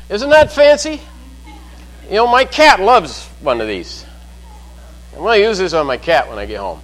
Isn't that fancy? You know, my cat loves one of these. I'm going to use this on my cat when I get home.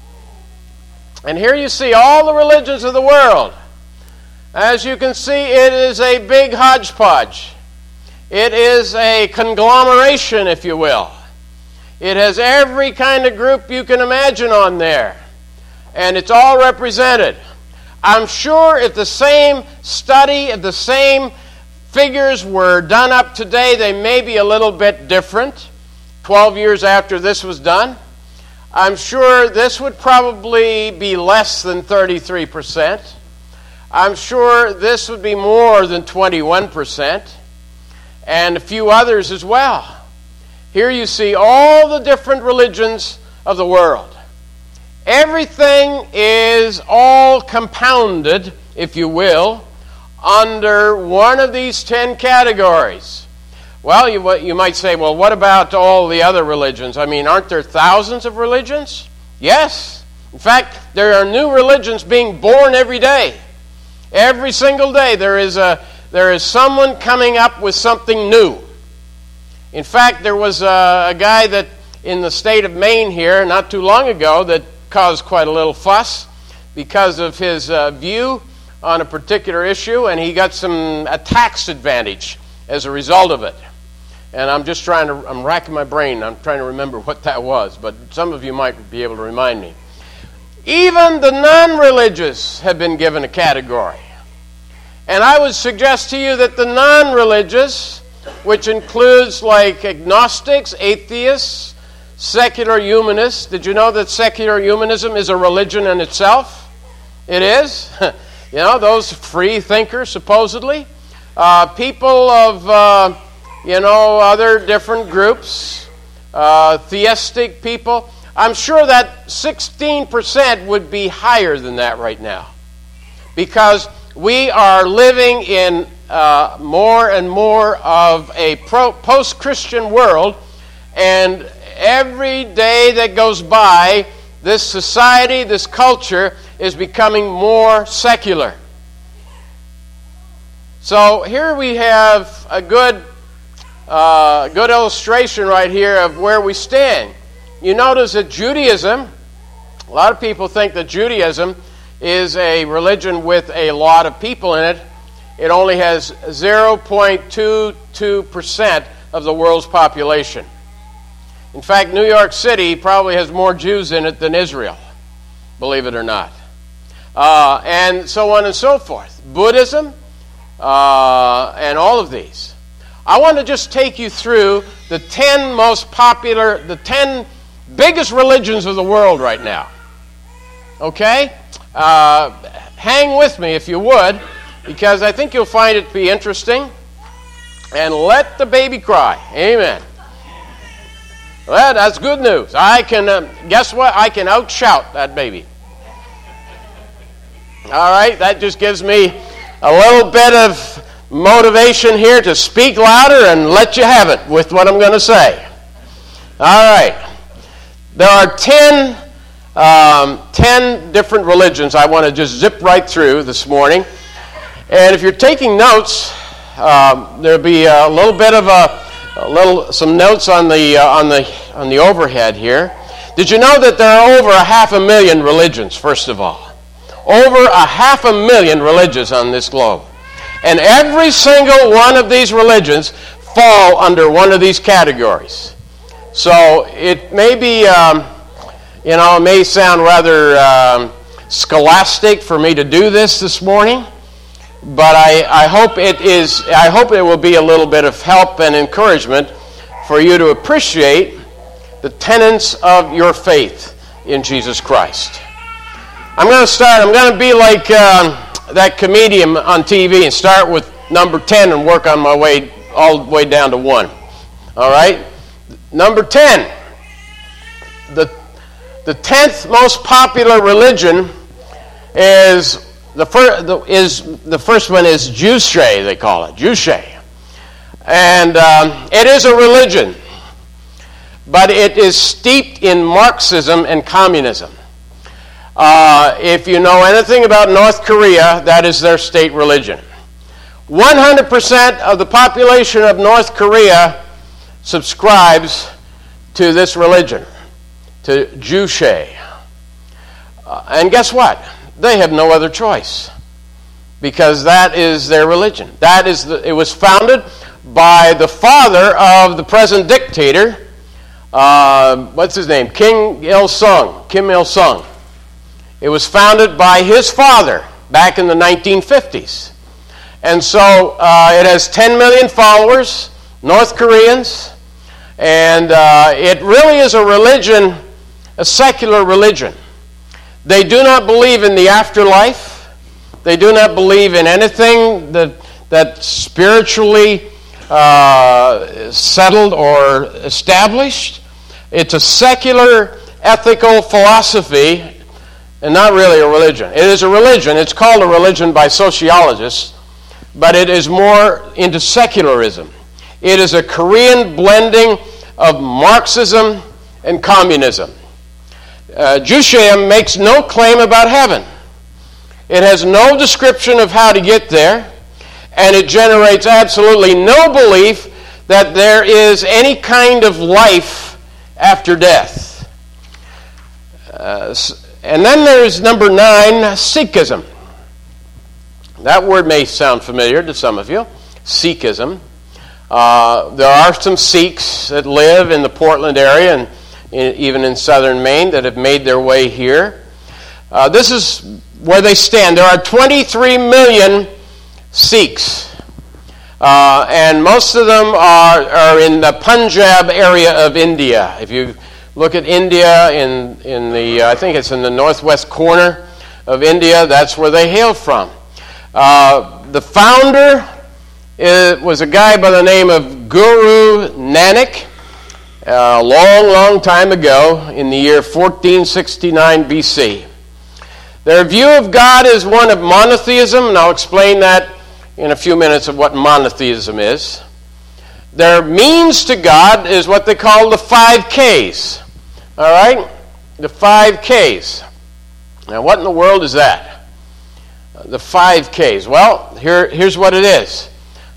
And here you see all the religions of the world. As you can see, it is a big hodgepodge. It is a conglomeration, if you will. It has every kind of group you can imagine on there. And it's all represented. I'm sure if the same study, if the same figures were done up today, they may be a little bit different. 12 years after this was done, I'm sure this would probably be less than 33%. I'm sure this would be more than 21%, and a few others as well. Here you see all the different religions of the world. Everything is all compounded, if you will, under one of these 10 categories. Well, you might say, well, what about all the other religions? I mean, aren't there thousands of religions? Yes. In fact, there are new religions being born every day. Every single day there is someone coming up with something new. In fact, there was a guy that in the state of Maine here not too long ago that caused quite a little fuss because of his view on a particular issue, and he got a tax advantage as a result of it. And I'm racking my brain. I'm trying to remember what that was, but some of you might be able to remind me. Even the non-religious have been given a category. And I would suggest to you that the non-religious, which includes like agnostics, atheists, secular humanists. Did you know that secular humanism is a religion in itself? It is. You know, those free thinkers, supposedly. People of, other different groups, theistic people. I'm sure that 16% would be higher than that right now. Because we are living in more and more of a post-Christian world, and every day that goes by, this society, this culture, is becoming more secular. So here we have a good illustration right here of where we stand. You notice that Judaism, a lot of people think that Judaism is a religion with a lot of people in it. It only has 0.22% of the world's population. In fact, New York City probably has more Jews in it than Israel, believe it or not. And so on and so forth. Buddhism, and all of these. I want to just take you through the 10 most popular, the 10 biggest religions of the world right now. Okay? Hang with me if you would, because I think you'll find it to be interesting. And let the baby cry. Amen. Well, that's good news. I can, guess what? I can outshout that baby. All right? That just gives me a little bit of motivation here to speak louder and let you have it with what I'm going to say. All right. There are 10 different religions I want to just zip right through this morning. And if you're taking notes, there'll be a little bit of some notes on the overhead here. Did you know that there are over 500,000 religions, first of all? Over 500,000 religions on this globe. And every single one of these religions fall under one of these categories. So it may be, it may sound rather scholastic for me to do this morning, but I hope it is. I hope it will be a little bit of help and encouragement for you to appreciate the tenets of your faith in Jesus Christ. I'm going to be like that comedian on TV and start with number 10 and work on my way all the way down to 1. All right? Number 10. The 10th most popular religion is the first one is Juche, they call it. Juche. And it is a religion, but it is steeped in Marxism and communism. If you know anything about North Korea, that is their state religion. 100% of the population of North Korea subscribes to this religion, to Juche. And guess what? They have no other choice, because that is their religion. It was founded by the father of the present dictator. What's his name? Kim Il-sung. It was founded by his father back in the 1950s. And so it has 10 million followers, North Koreans, and it really is a religion, a secular religion. They do not believe in the afterlife. They do not believe in anything that's spiritually settled or established. It's a secular, ethical philosophy, and not really a religion. It is a religion. It's called a religion by sociologists, but it is more into secularism. It is a Korean blending of Marxism and communism. Judaism makes no claim about heaven. It has no description of how to get there, and it generates absolutely no belief that there is any kind of life after death. And then there's number 9, Sikhism. That word may sound familiar to some of you, Sikhism. There are some Sikhs that live in the Portland area and even in southern Maine that have made their way here. This is where they stand. There are 23 million Sikhs, and most of them are in the Punjab area of India. If you look at India in the, I think it's in the northwest corner of India, that's where they hail from. The founder was a guy by the name of Guru Nanak, a long time ago in the year 1469 BC. Their view of God is one of monotheism, and I'll explain that in a few minutes of what monotheism is. Their means to God is what they call the 5 Ks. All right? The 5 Ks. Now, what in the world is that? The 5 Ks. Well, here's what it is.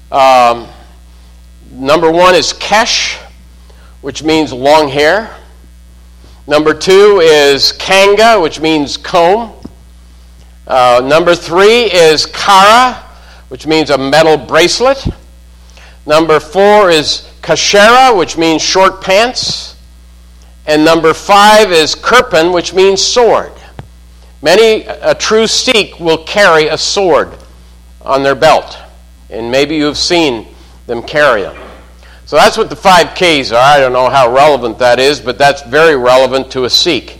Number 1 is Kesh, which means long hair. Number 2 is Kanga, which means comb. Number 3 is Kara, which means a metal bracelet. Number 4 is Kashera, which means short pants. And number 5 is Kirpan, which means sword. A true Sikh will carry a sword on their belt. And maybe you've seen them carry them. So that's what the 5 Ks are. I don't know how relevant that is, but that's very relevant to a Sikh.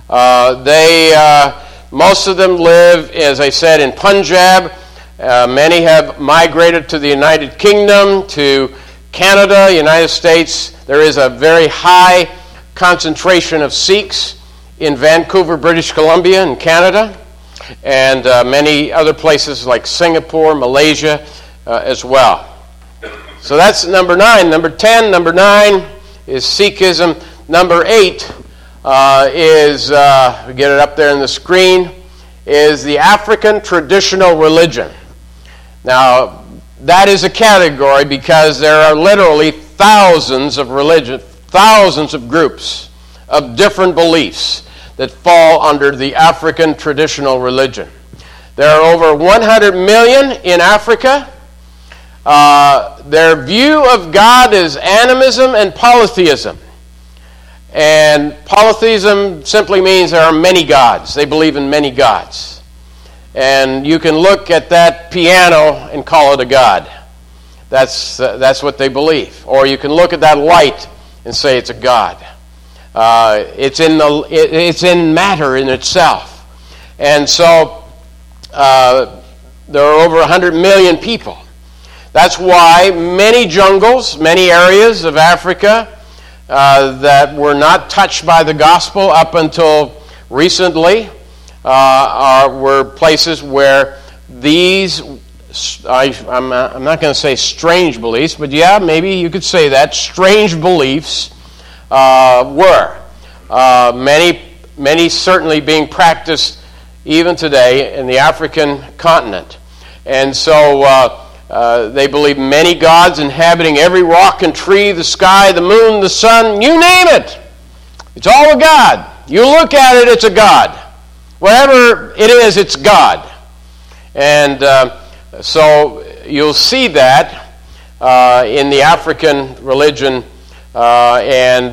Most of them live, as I said, in Punjab. Many have migrated to the United Kingdom, to Canada, United States. There is a very high concentration of Sikhs in Vancouver, British Columbia, in Canada, and many other places like Singapore, Malaysia as well. So that's number 9. Number 10, number 9 is Sikhism. Number 8 is, we get it up there on the screen, is the African traditional religion. Now, that is a category because there are literally thousands of religions, thousands of groups of different beliefs that fall under the African traditional religion. There are over 100 million in Africa. Their view of God is animism and polytheism. And polytheism simply means there are many gods. They believe in many gods. And you can look at that piano and call it a god. That's what they believe. Or you can look at that light and say it's a god. It's in matter in itself. And so there are over 100 million people. That's why many jungles, many areas of Africa that were not touched by the gospel up until recently were places where these, I'm not going to say strange beliefs, but yeah, maybe you could say that, strange beliefs were. Many certainly being practiced even today in the African continent. And so They believe many gods inhabiting every rock and tree, the sky, the moon, the sun, you name it. It's all a god. You look at it, it's a god. Whatever it is, it's God. And so you'll see that in the African religion, and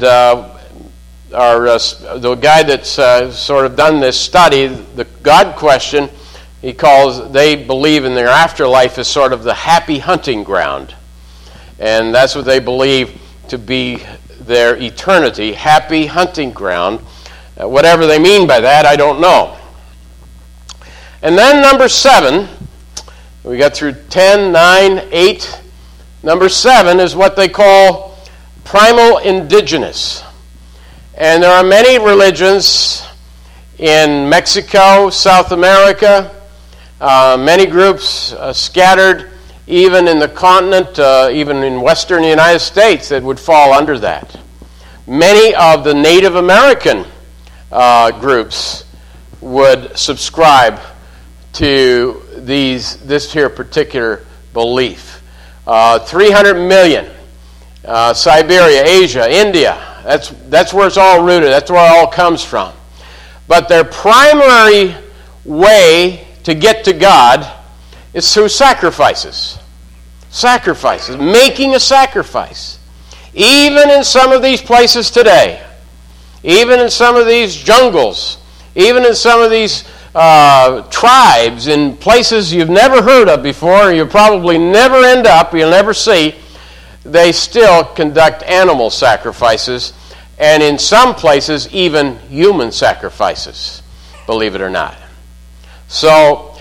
the guy that's sort of done this study, the God question, they believe in their afterlife as sort of the happy hunting ground. And that's what they believe to be their eternity, happy hunting ground. Whatever they mean by that, I don't know. And then number 7, we got through 10, 9, 8. Number 7 is what they call primal indigenous. And there are many religions in Mexico, South America, many groups scattered even in the continent, even in western United States, that would fall under that. Many of the Native American groups would subscribe to this here particular belief. 300 million, Siberia, Asia, India, that's where it's all rooted, that's where it all comes from. But their primary way to get to God is through sacrifices. Sacrifices, making a sacrifice. Even in some of these places today, even in some of these jungles, even in some of these tribes in places you've never heard of before, you'll probably never end up, you'll never see, they still conduct animal sacrifices, and in some places even human sacrifices, believe it or not. So,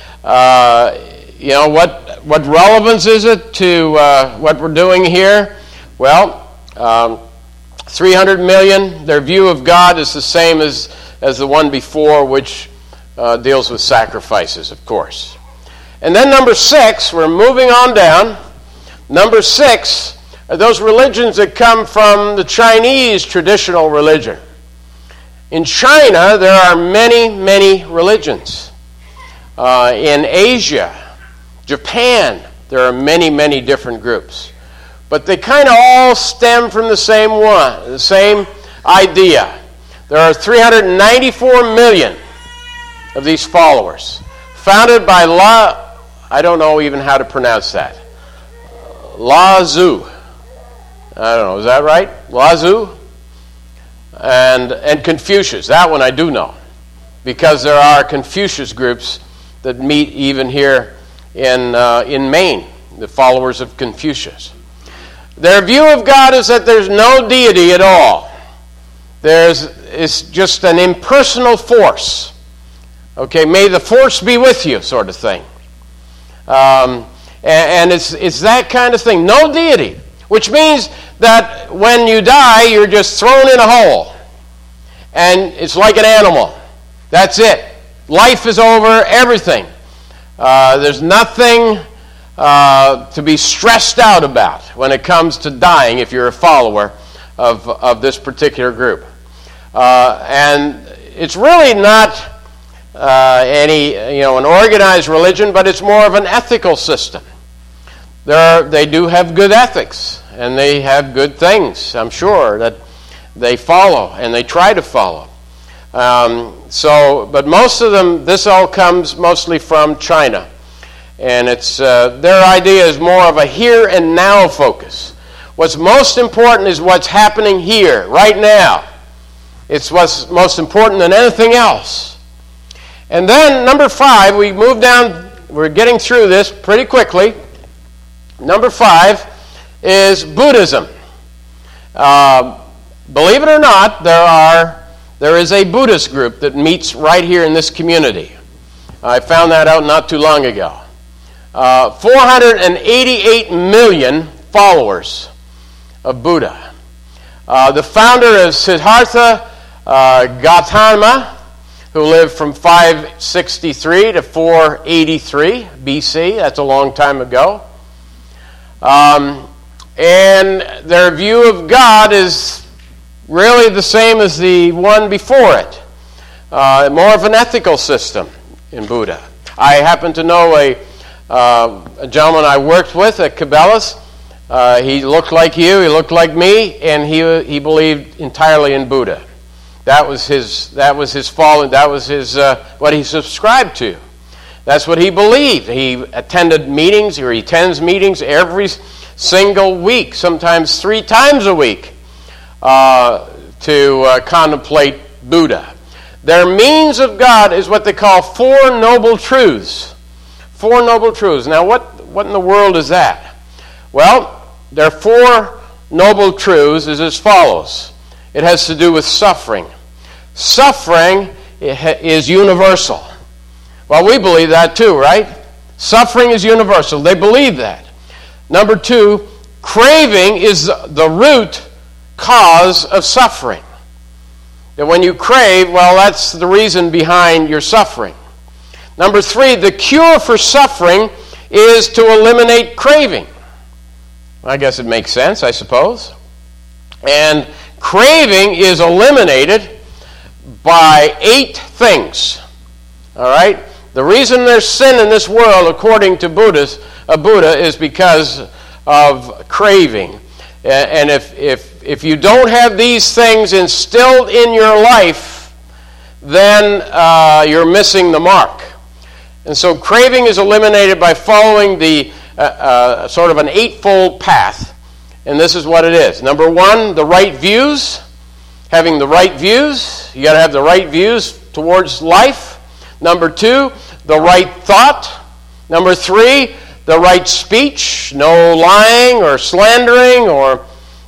what relevance is it to what we're doing here? Well, 300 million, their view of God is the same as the one before, which deals with sacrifices, of course. And then number 6, we're moving on down. Number 6 are those religions that come from the Chinese traditional religion. In China, there are many, many religions. In Asia, Japan, there are many, many different groups. But they kind of all stem from the same idea. There are 394 million of these followers, founded by I don't know even how to pronounce that. Lao Tzu. I don't know, is that right? Lao Tzu? And Confucius. That one I do know, because there are Confucius groups that meet even here in Maine, the followers of Confucius. Their view of God is that there's no deity at all. It's just an impersonal force. Okay, may the force be with you, sort of thing. And it's that kind of thing. No deity, which means that when you die, you're just thrown in a hole. And it's like an animal. That's it. Life is over, everything. There's nothing to be stressed out about when it comes to dying if you're a follower of this particular group. And it's really not an organized religion, but it's more of an ethical system. They do have good ethics, and they have good things, I'm sure, that they follow and they try to follow. But most of them, this all comes mostly from China. And it's their idea is more of a here and now focus. What's most important is what's happening here, right now. It's what's most important than anything else. And then, number 5, we move down, we're getting through this pretty quickly. Number 5 is Buddhism. Believe it or not, there is a Buddhist group that meets right here in this community. I found that out not too long ago. 488 million followers of Buddha. The founder is Siddhartha Gautama, who lived from 563 to 483 BC. That's a long time ago. And their view of God is really the same as the one before it. More of an ethical system in Buddha. I happen to know a gentleman I worked with at Cabela's. He looked like you, he looked like me, and he believed entirely in Buddha. That was his following. That was his what he subscribed to. That's what he believed. He attended meetings, or he attends meetings every single week, sometimes 3 times a week, to contemplate Buddha. Their means of God is what they call 4 noble truths. 4 noble truths. Now, what in the world is that? Well, their 4 noble truths is as follows. It has to do with suffering. Suffering is universal. Well, we believe that too, right? Suffering is universal. They believe that. Number 2, craving is the root cause of suffering. That when you crave, well, that's the reason behind your suffering. Number 3, the cure for suffering is to eliminate craving. I guess it makes sense, I suppose. And craving is eliminated by 8 things. All right? The reason there's sin in this world, according to Buddha, is because of craving. And if you don't have these things instilled in your life, then you're missing the mark. And so craving is eliminated by following the sort of an 8-fold path. And this is what it is. Number 1, the right views. Having the right views. You got to have the right views towards life. Number 2, the right thought. Number 3, the right speech. No lying or slandering or,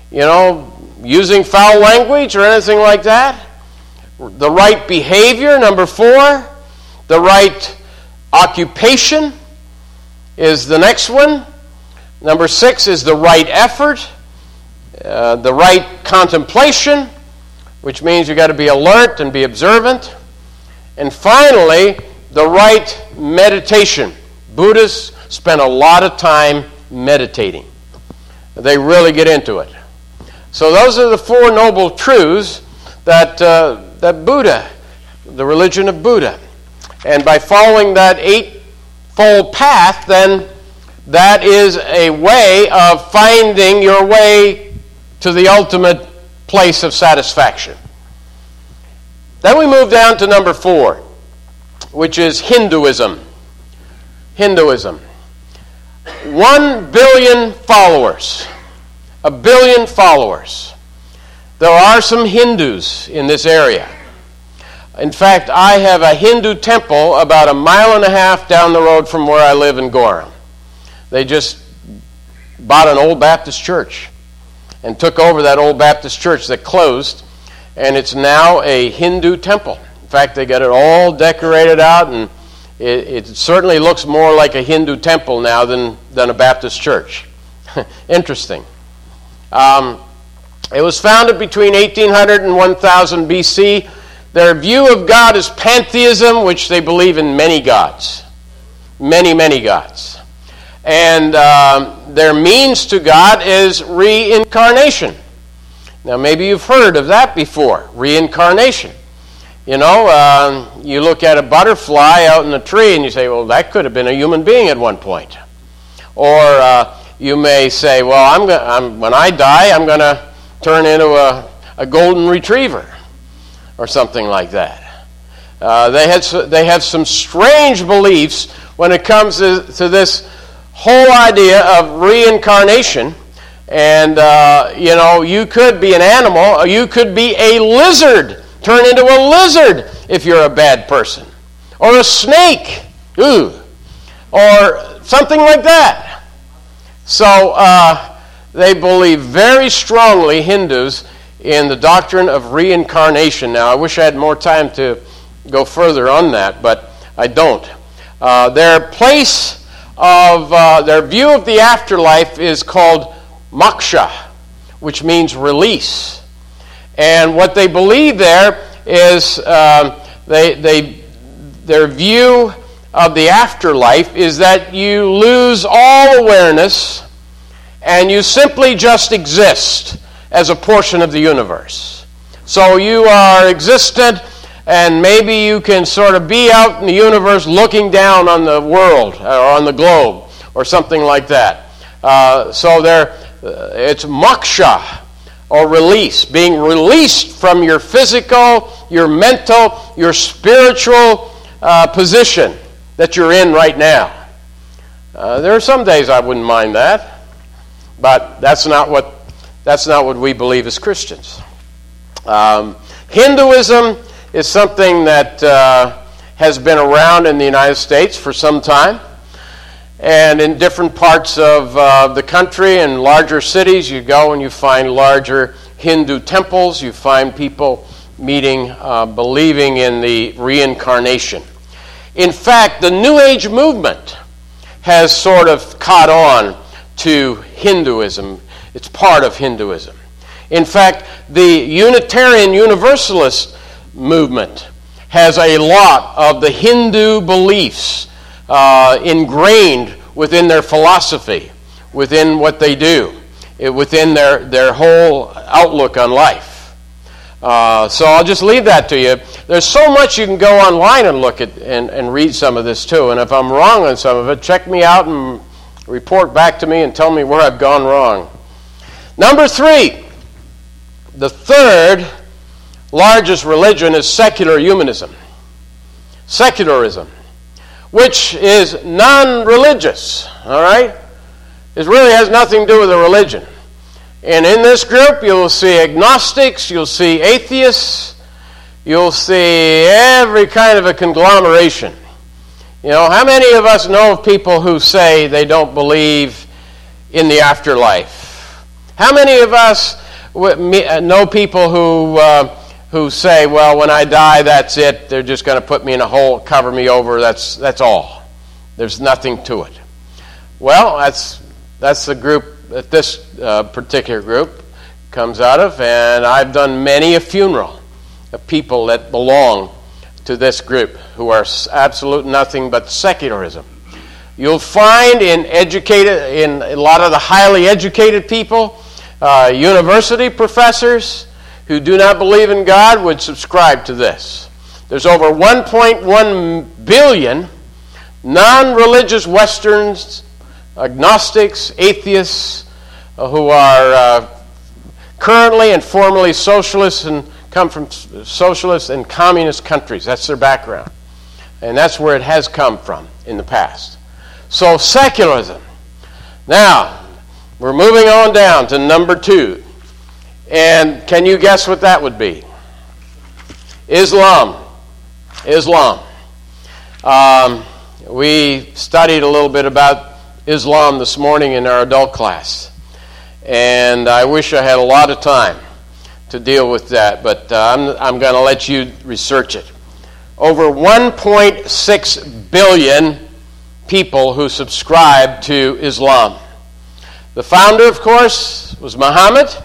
using foul language or anything like that. The right behavior. Number 4, the right occupation is the next one. Number 6 is the right effort. The right contemplation, which means you've got to be alert and be observant. And finally, the right meditation. Buddhists spend a lot of time meditating. They really get into it. So those are the 4 noble truths that Buddha, the religion of Buddha. And by following that 8-fold path, then that is a way of finding your way to the ultimate place of satisfaction. Then we move down to number 4, which is Hinduism. Hinduism. 1 billion followers. 1 billion followers. There are some Hindus in this area. In fact, I have a Hindu temple about 1.5 miles down the road from where I live in Gorham. They just bought an old Baptist church and took over that old Baptist church that closed, and it's now a Hindu temple. In fact, they got it all decorated out, and it certainly looks more like a Hindu temple now than a Baptist church. Interesting. It was founded between 1800 and 1000 BC. Their view of God is pantheism, which they believe in many gods. Many, many gods. And their means to God is reincarnation. Now, maybe you've heard of that before, reincarnation. You look at a butterfly out in a tree and you say, well, that could have been a human being at one point. Or you may say, well, when I die, I'm going to turn into a golden retriever or something like that. They have some strange beliefs when it comes to this whole idea of reincarnation. And, you could be an animal, or you could be a lizard, turn into a lizard if you're a bad person. Or a snake, or something like that. So they believe very strongly, Hindus, in the doctrine of reincarnation. Now, I wish I had more time to go further on that, but I don't. Their view of the afterlife is called moksha, which means release. And what they believe there is their view of the afterlife is that you lose all awareness and you simply just exist as a portion of the universe. So you are existent and maybe you can sort of be out in the universe looking down on the world or on the globe or something like that. It's moksha, or release, being released from your physical, your mental, your spiritual position that you're in right now. There are some days I wouldn't mind that, but that's not what we believe as Christians. Hinduism is something that has been around in the United States for some time. And in different parts of the country and larger cities, you go and you find larger Hindu temples. You find people meeting, believing in the reincarnation. In fact, the New Age movement has sort of caught on to Hinduism. It's part of Hinduism. In fact, the Unitarian Universalist movement has a lot of the Hindu beliefs ingrained within their philosophy, within what they do, within their whole outlook on life. So I'll just leave that to you. There's so much you can go online and look at and read some of this too. And if I'm wrong on some of it, check me out and report back to me and tell me where I've gone wrong. Number 3, the third largest religion is secular humanism. Secularism, which is non-religious, all right? It really has nothing to do with a religion. And in this group, you'll see agnostics, you'll see atheists, you'll see every kind of a conglomeration. You know, how many of us know of people who say they don't believe in the afterlife? How many of us know people who say, well, when I die, that's it. They're just going to put me in a hole, cover me over. That's all. There's nothing to it. Well, that's the group that this particular group comes out of, and I've done many a funeral of people that belong to this group who are absolute nothing but secularism. You'll find in a lot of the highly educated people, university professors who do not believe in God would subscribe to this. There's over 1.1 billion non-religious Westerns, agnostics, atheists, who are currently and formerly socialists and come from socialist and communist countries. That's their background. And that's where it has come from in the past. So secularism. Now, we're moving on down to number 2. And can you guess what that would be? Islam. We studied a little bit about Islam this morning in our adult class. And I wish I had a lot of time to deal with that, but I'm going to let you research it. Over 1.6 billion people who subscribe to Islam. The founder, of course, was Muhammad.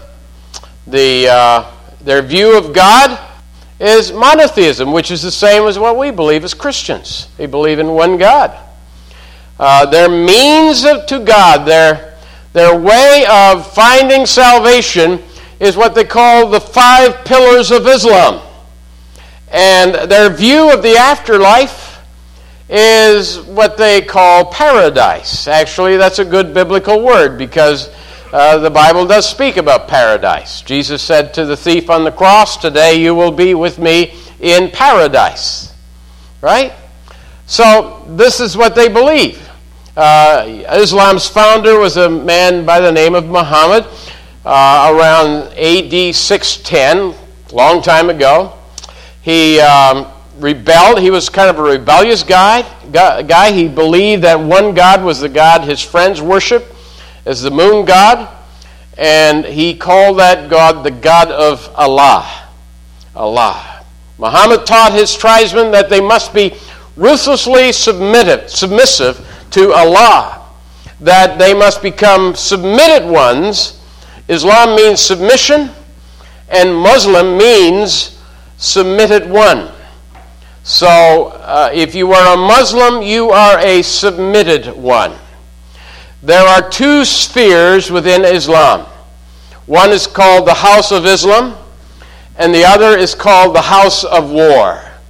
Their view of God is monotheism, which is the same as what we believe as Christians. They believe in one God. Their means to God, their way of finding salvation is what they call the 5 pillars of Islam. And their view of the afterlife is what they call paradise. Actually, that's a good biblical word because the Bible does speak about paradise. Jesus said to the thief on the cross, "Today you will be with me in paradise." Right? So this is what they believe. Islam's founder was a man by the name of Muhammad around AD 610, long time ago. He rebelled. He was kind of a rebellious guy. He believed that one God was the God his friends worshiped as the moon god, and he called that God the God of Allah. Muhammad taught his tribesmen that they must be ruthlessly submissive to Allah, that they must become submitted ones. Islam means submission, and Muslim means submitted one. So if you are a Muslim, you are a submitted one. There are 2 spheres within Islam. One is called the House of Islam, and the other is called the House of War.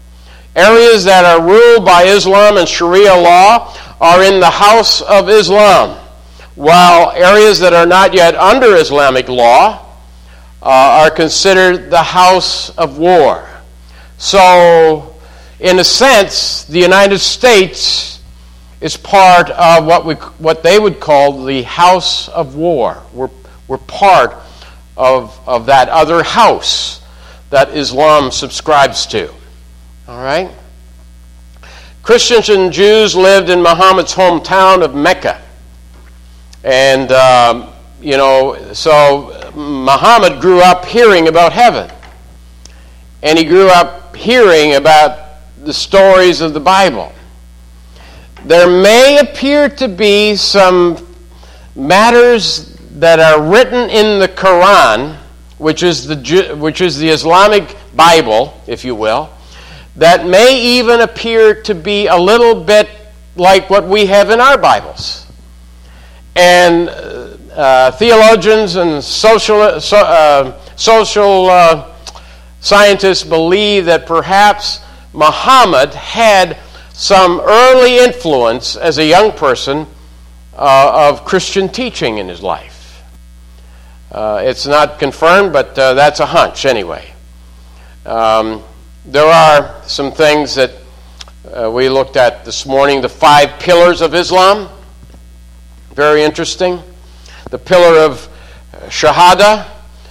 Areas that are ruled by Islam and Sharia law are in the House of Islam, while areas that are not yet under Islamic law are considered the House of War. So, in a sense, the United States is part of what they would call the House of War. We're part of that other house that Islam subscribes to. All right? Christians and Jews lived in Muhammad's hometown of Mecca. And, so Muhammad grew up hearing about heaven. And he grew up hearing about the stories of the Bible. There may appear to be some matters that are written in the Quran, which is the Islamic Bible, if you will, that may even appear to be a little bit like what we have in our Bibles. And theologians and social scientists believe that perhaps Muhammad had some early influence as a young person of Christian teaching in his life. It's not confirmed, but that's a hunch anyway. There are some things that we looked at this morning. The 5 pillars of Islam. Very interesting. The pillar of Shahada.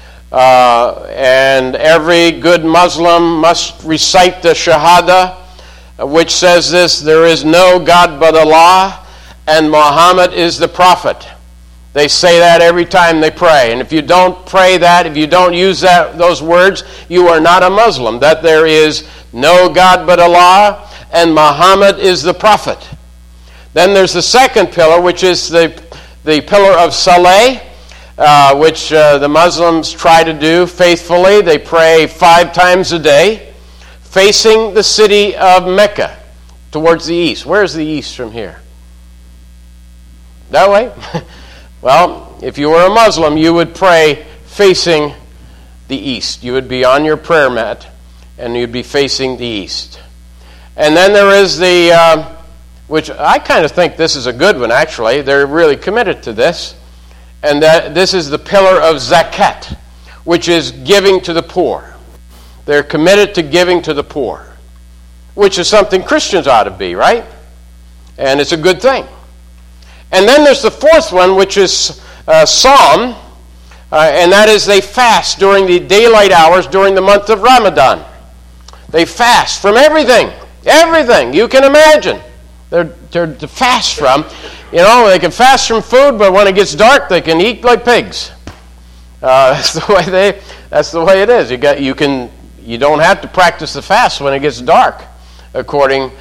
And every good Muslim must recite the Shahada, which says this: there is no God but Allah, and Muhammad is the Prophet. They say that every time they pray. And if you don't pray that, if you don't use those words, you are not a Muslim. That there is no God but Allah, and Muhammad is the Prophet. Then there's the second pillar, which is the pillar of Salah, which the Muslims try to do faithfully. They pray 5 times a day, facing the city of Mecca, towards the east. Where's the east from here? That way? Well, if you were a Muslim, you would pray facing the east. You would be on your prayer mat, and you'd be facing the east. And then there is which I kind of think this is a good one, actually. They're really committed to this. And that this is the pillar of zakat, which is giving to the poor. They're committed to giving to the poor, which is something Christians ought to be, right? And it's a good thing. And then there's the fourth one, which is Psalm, and that is they fast during the daylight hours during the month of Ramadan. They fast from everything you can imagine. They're to fast from. They can fast from food, but when it gets dark, they can eat like pigs. That's the way it is. You don't have to practice the fast when it gets dark, according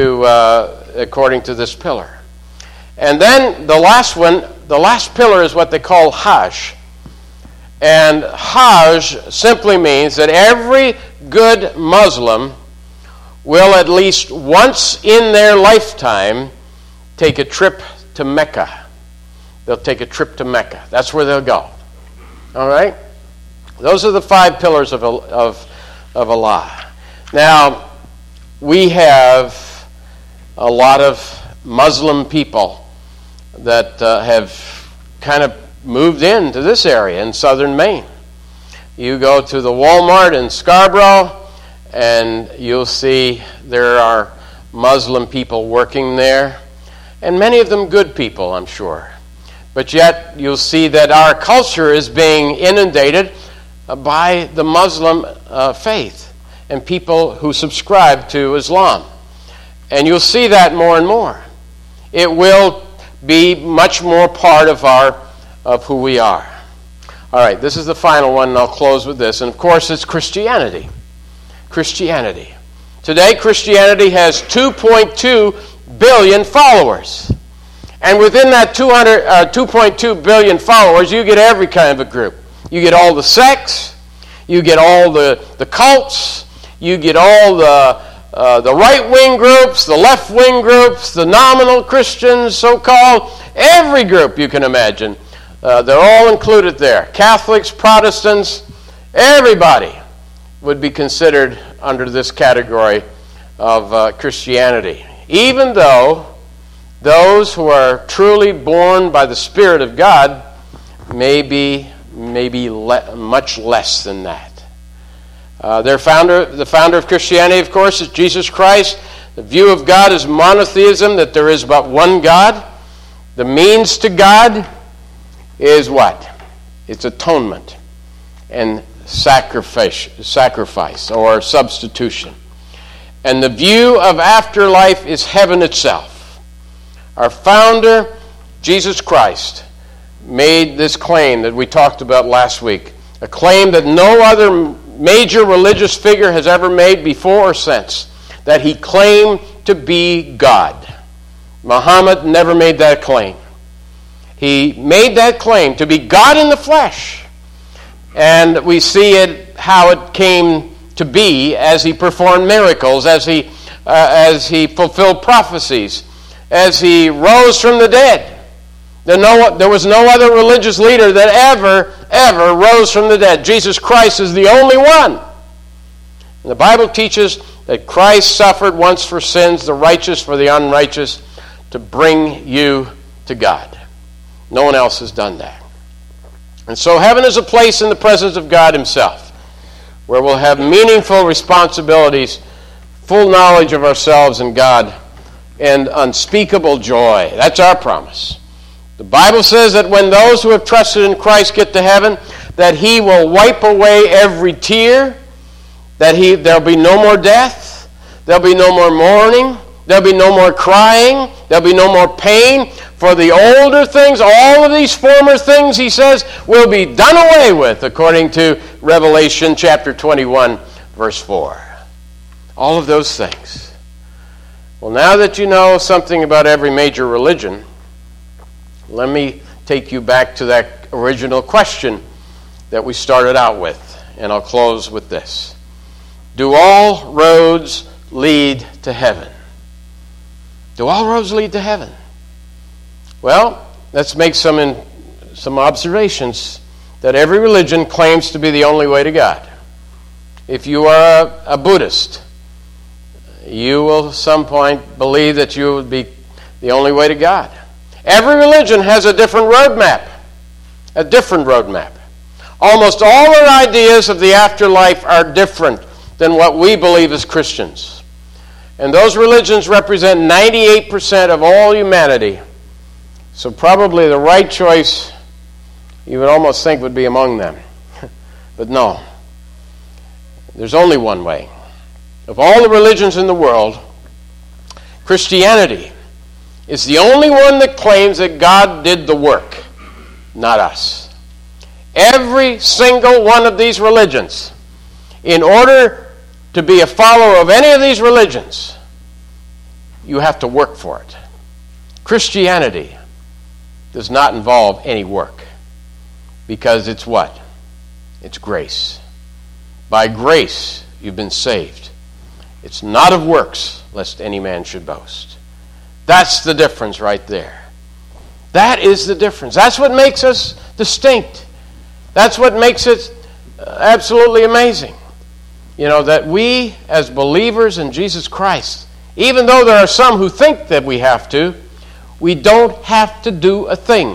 to this pillar. And then the last pillar is what they call Hajj. And Hajj simply means that every good Muslim will at least once in their lifetime take a trip to Mecca. They'll take a trip to Mecca. That's where they'll go. All right? Those are the 5 pillars of Allah. Now, we have a lot of Muslim people that have kind of moved into this area in southern Maine. You go to the Walmart in Scarborough, and you'll see there are Muslim people working there, and many of them good people, I'm sure. But yet, you'll see that our culture is being inundated by the Muslim faith and people who subscribe to Islam. And you'll see that more and more. It will be much more part of who we are. All right, this is the final one, and I'll close with this. And of course, it's Christianity. Christianity. Today, Christianity has 2.2 billion followers. And within that 2.2 billion followers, you get every kind of a group. You get all the sects, you get all the cults, you get all the right-wing groups, the left-wing groups, the nominal Christians, so-called, every group you can imagine. They're all included there. Catholics, Protestants, everybody would be considered under this category of Christianity. Even though those who are truly born by the Spirit of God may be much less than that. The founder of Christianity, of course, is Jesus Christ. The view of God is monotheism, that there is but one God. The means to God is what? It's atonement and sacrifice or substitution. And the view of afterlife is heaven itself. Our founder, Jesus Christ, made this claim that we talked about last week, a claim that no other major religious figure has ever made before or since, that he claimed to be God. Muhammad never made that claim. He made that claim to be God in the flesh. And we see it, how it came to be as he performed miracles, as he fulfilled prophecies, as he rose from the dead. There was no other religious leader that ever rose from the dead. Jesus Christ is the only one. And the Bible teaches that Christ suffered once for sins, the righteous for the unrighteous, to bring you to God. No one else has done that. And so heaven is a place in the presence of God himself, where we'll have meaningful responsibilities, full knowledge of ourselves and God, and unspeakable joy. That's our promise. The Bible says that when those who have trusted in Christ get to heaven, that he will wipe away every tear, that there'll be no more death, there'll be no more mourning, there'll be no more crying, there'll be no more pain. For the older things, all of these former things, he says, will be done away with, according to Revelation chapter 21, verse 4. All of those things. Well, now that you know something about every major religion, let me take you back to that original question that we started out with, and I'll close with this. Do all roads lead to heaven? Do all roads lead to heaven? Well, let's make some observations that every religion claims to be the only way to God. If you are a Buddhist, you will at some point believe that you would be the only way to God. Every religion has a different roadmap. A different roadmap. Almost all our ideas of the afterlife are different than what we believe as Christians. And those religions represent 98% of all humanity. So probably the right choice, you would almost think, would be among them. But no. There's only one way. Of all the religions in the world, Christianity is the only one that claims that God did the work, not us. Every single one of these religions, in order to be a follower of any of these religions, you have to work for it. Christianity does not involve any work, because it's what? It's grace. By grace you've been saved. It's not of works, lest any man should boast. That's the difference right there. That is the difference. That's what makes us distinct. That's what makes it absolutely amazing. You know, that we as believers in Jesus Christ, even though there are some who think that we have to, we don't have to do a thing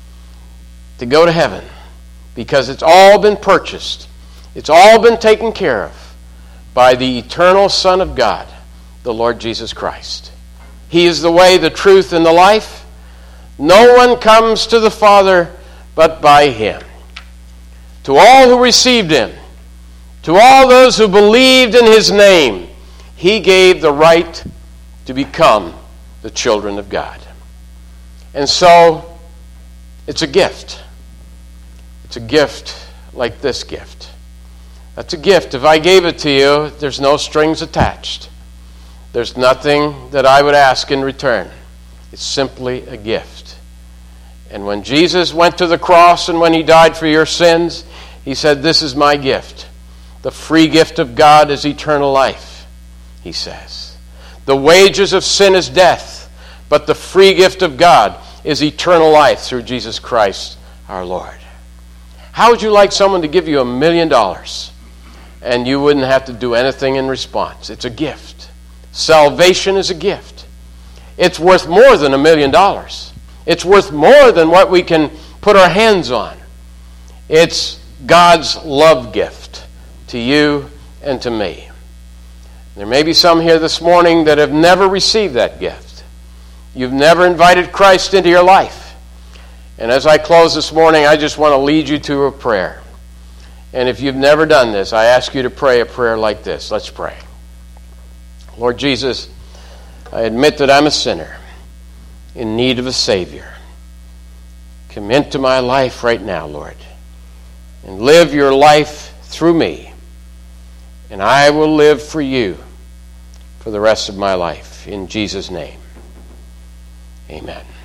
to go to heaven, because it's all been purchased. It's all been taken care of by the eternal Son of God, the Lord Jesus Christ. He is the way, the truth, and the life. No one comes to the Father but by him. To all who received him, to all those who believed in his name, he gave the right to become the children of God. And so, it's a gift. It's a gift like this gift. That's a gift. If I gave it to you, there's no strings attached. There's nothing that I would ask in return. It's simply a gift. And when Jesus went to the cross and when he died for your sins, he said, "This is my gift. The free gift of God is eternal life," he says. "The wages of sin is death, but the free gift of God is eternal life through Jesus Christ our Lord." How would you like someone to give you $1 million and you wouldn't have to do anything in response? It's a gift. Salvation is a gift. It's worth more than $1 million. It's worth more than what we can put our hands on. It's God's love gift to you and to me. There may be some here this morning that have never received that gift. You've never invited Christ into your life. And as I close this morning, I just want to lead you to a prayer. And if you've never done this, I ask you to pray a prayer like this. Let's pray. Lord Jesus, I admit that I'm a sinner in need of a Savior. Come into my life right now, Lord, and live your life through me. And I will live for you for the rest of my life. In Jesus' name, amen.